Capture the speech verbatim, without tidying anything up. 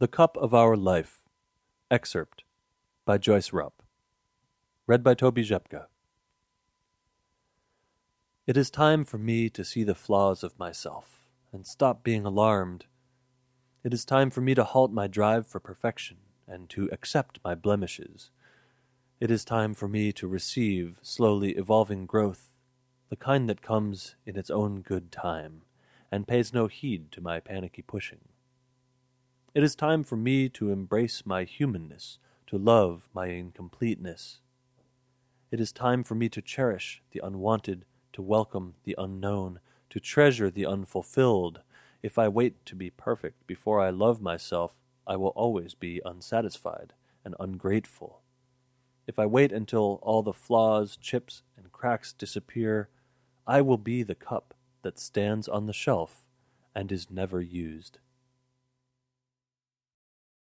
The Cup of Our Life. Excerpt by Joyce Rupp. Read by Toby Zepka. It is time for me to see the flaws of myself and stop being alarmed. It is time for me to halt my drive for perfection and to accept my blemishes. It is time for me to receive slowly evolving growth, the kind that comes in its own good time and pays no heed to my panicky pushing. It is time for me to embrace my humanness, to love my incompleteness. It is time for me to cherish the unwanted, to welcome the unknown, to treasure the unfulfilled. If I wait to be perfect before I love myself, I will always be unsatisfied and ungrateful. If I wait until all the flaws, chips, and cracks disappear, I will be the cup that stands on the shelf and is never used.